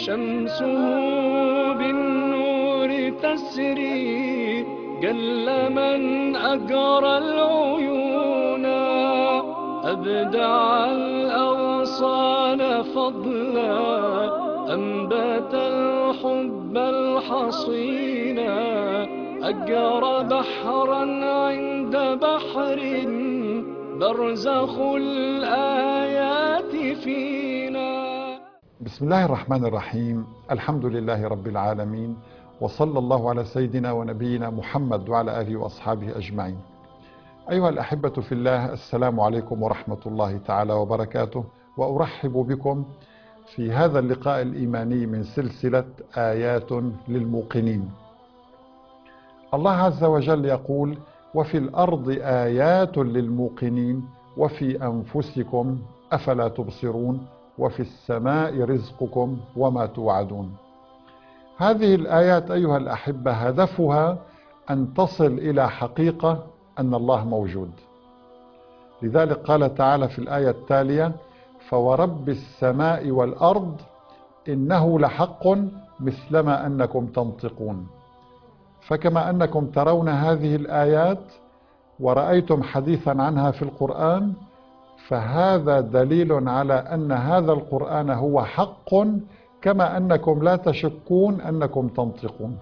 شمسه بالنور تسري، جل من أجرى العيون، أبدع الأغصان فضلا، أنبت الحب الحصينا، أجرى بحرا عند بحر، برزخ الآيات فينا. بسم الله الرحمن الرحيم. الحمد لله رب العالمين، وصلى الله على سيدنا ونبينا محمد وعلى آله وأصحابه أجمعين. أيها الأحبة في الله، السلام عليكم ورحمة الله تعالى وبركاته، وأرحب بكم في هذا اللقاء الإيماني من سلسلة آيات للموقنين. الله عز وجل يقول: وفي الأرض آيات للموقنين وفي أنفسكم أفلا تبصرون وفي السماء رزقكم وما توعدون. هذه الآيات أيها الأحبة هدفها أن تصل إلى حقيقة أن الله موجود. لذلك قال تعالى في الآية التالية: فورب السماء والأرض إنه لحق مثلما أنكم تنطقون. فكما أنكم ترون هذه الآيات ورأيتم حديثا عنها في القرآن، فهذا دليل على أن هذا القرآن هو حق، كما أنكم لا تشكون أنكم تنطقون.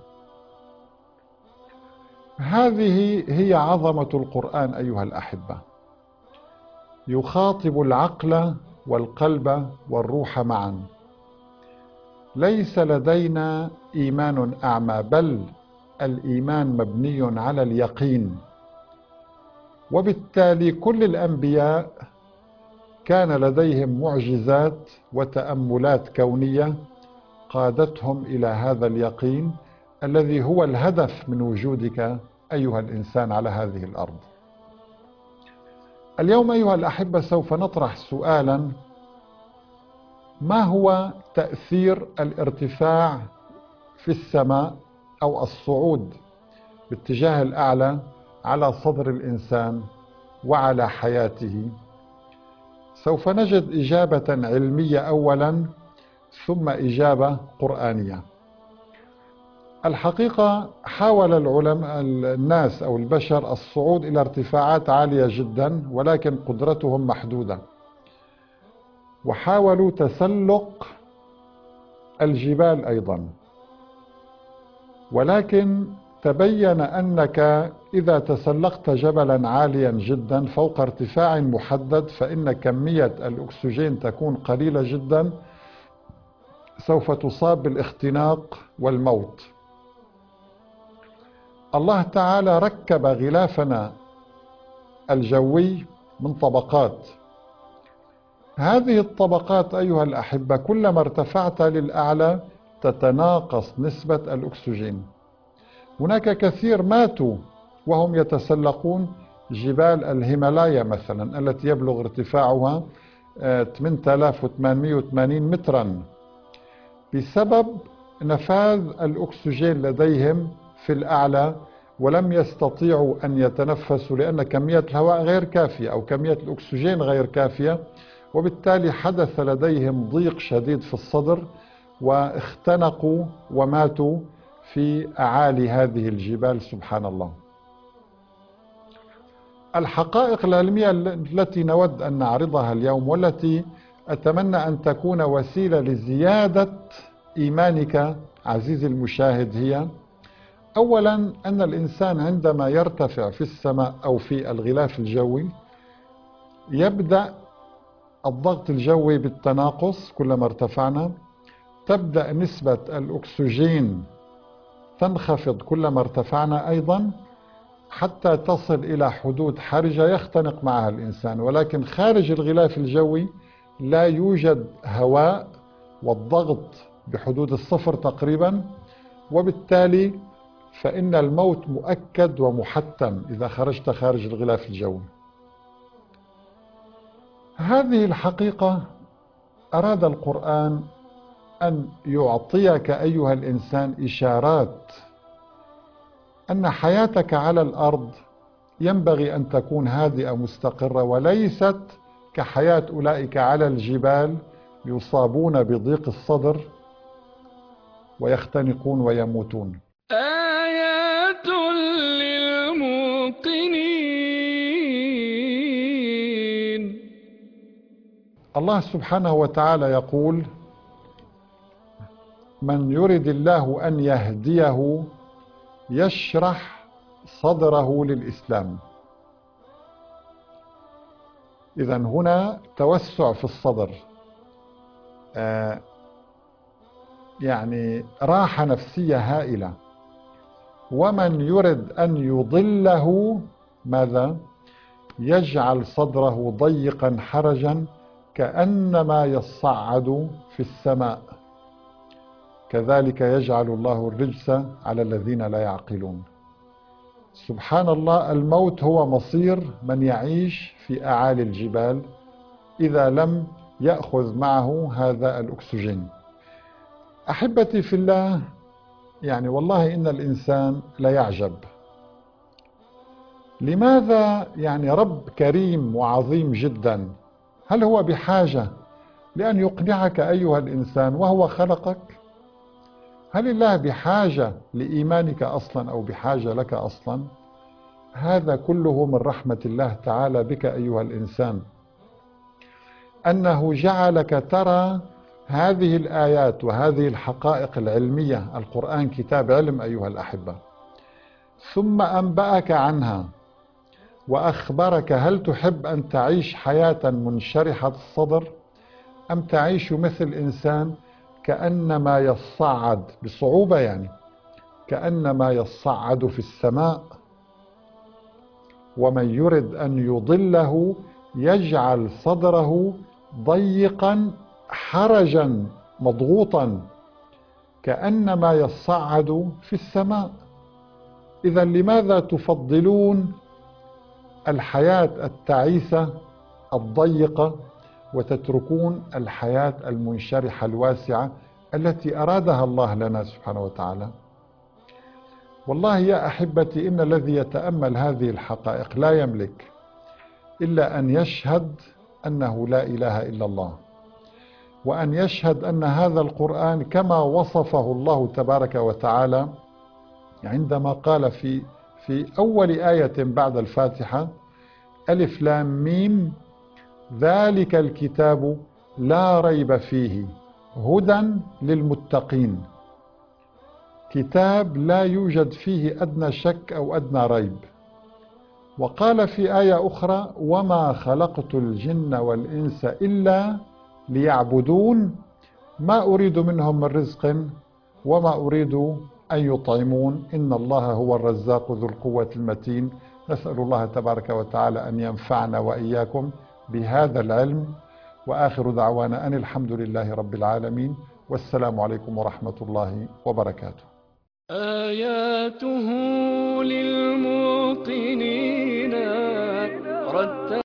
هذه هي عظمة القرآن أيها الأحبة، يخاطب العقل والقلب والروح معا. ليس لدينا إيمان أعمى، بل الإيمان مبني على اليقين. وبالتالي كل الأنبياء كان لديهم معجزات وتأملات كونية قادتهم إلى هذا اليقين الذي هو الهدف من وجودك أيها الإنسان على هذه الأرض. اليوم أيها الأحبة سوف نطرح سؤالا: ما هو تأثير الارتفاع في السماء أو الصعود باتجاه الأعلى على صدر الإنسان وعلى حياته؟ سوف نجد إجابة علمية أولا، ثم إجابة قرآنية. الحقيقة حاول الناس أو البشر الصعود إلى ارتفاعات عالية جدا، ولكن قدرتهم محدودة، وحاولوا تسلق الجبال أيضا، ولكن تبين أنك إذا تسلقت جبلا عاليا جدا فوق ارتفاع محدد فإن كمية الأكسجين تكون قليلة جدا، سوف تصاب بالاختناق والموت. الله تعالى ركب غلافنا الجوي من طبقات. هذه الطبقات أيها الأحبة كلما ارتفعت للأعلى تتناقص نسبة الأكسجين. هناك كثير ماتوا وهم يتسلقون جبال الهيمالايا مثلا، التي يبلغ ارتفاعها 8880 مترا، بسبب نفاذ الأكسجين لديهم في الأعلى، ولم يستطيعوا أن يتنفسوا لأن كمية الهواء غير كافية أو كمية الأكسجين غير كافية، وبالتالي حدث لديهم ضيق شديد في الصدر واختنقوا وماتوا في أعالي هذه الجبال. سبحان الله. الحقائق العلمية التي نود أن نعرضها اليوم، والتي أتمنى أن تكون وسيلة لزيادة إيمانك عزيزي المشاهد، هي: أولا أن الإنسان عندما يرتفع في السماء أو في الغلاف الجوي يبدأ الضغط الجوي بالتناقص. كلما ارتفعنا تبدأ نسبة الأكسجين تنخفض كلما ارتفعنا أيضا، حتى تصل إلى حدود حرجة يختنق معها الإنسان. ولكن خارج الغلاف الجوي لا يوجد هواء والضغط بحدود الصفر تقريبا، وبالتالي فإن الموت مؤكد ومحتم إذا خرجت خارج الغلاف الجوي. هذه الحقيقة أراد القرآن أن يعطيك أيها الإنسان إشارات أن حياتك على الأرض ينبغي أن تكون هادئة مستقرة، وليست كحياة أولئك على الجبال يصابون بضيق الصدر ويختنقون ويموتون. آيات للموقنين. الله سبحانه وتعالى يقول: من يرد الله أن يهديه يشرح صدره للإسلام. إذن هنا توسع في الصدر، يعني راحة نفسية هائلة. ومن يرد أن يضله ماذا؟ يجعل صدره ضيقا حرجا كأنما يصعد في السماء. كذلك يجعل الله الرجس على الذين لا يعقلون. سبحان الله، الموت هو مصير من يعيش في أعالي الجبال إذا لم يأخذ معه هذا الأكسجين. أحبتي في الله، يعني والله إن الإنسان لا يعجب. لماذا يعني رب كريم وعظيم جدا، هل هو بحاجة لأن يقنعك أيها الإنسان وهو خلقك؟ هل الله بحاجة لإيمانك أصلا أو بحاجة لك أصلا؟ هذا كله من رحمة الله تعالى بك أيها الإنسان، أنه جعلك ترى هذه الآيات وهذه الحقائق العلمية. القرآن كتاب علم أيها الأحبة، ثم أنبأك عنها وأخبرك هل تحب أن تعيش حياة منشرحة الصدر أم تعيش مثل إنسان كأنما يصعد بصعوبة، يعني كأنما يصعد في السماء. ومن يرد أن يضله يجعل صدره ضيقا حرجا مضغوطا كأنما يصعد في السماء. إذا لماذا تفضلون الحياة التعيسة الضيقة وتتركون الحياة المنشرحة الواسعة التي أرادها الله لنا سبحانه وتعالى؟ والله يا أحبتي، إن الذي يتأمل هذه الحقائق لا يملك إلا أن يشهد أنه لا إله إلا الله، وأن يشهد أن هذا القرآن كما وصفه الله تبارك وتعالى عندما قال في أول آية بعد الفاتحة: ألف لام ميم ذلك الكتاب لا ريب فيه هدى للمتقين. كتاب لا يوجد فيه أدنى شك أو أدنى ريب. وقال في آية أخرى: وما خلقت الجن والإنس إلا ليعبدون ما أريد منهم من رزق وما أريد أن يطعمون إن الله هو الرزاق ذو القوة المتين. نسأل الله تبارك وتعالى أن ينفعنا وإياكم بهذا العلم، وآخر دعوانا أن الحمد لله رب العالمين، والسلام عليكم ورحمة الله وبركاته. آياته للموقنين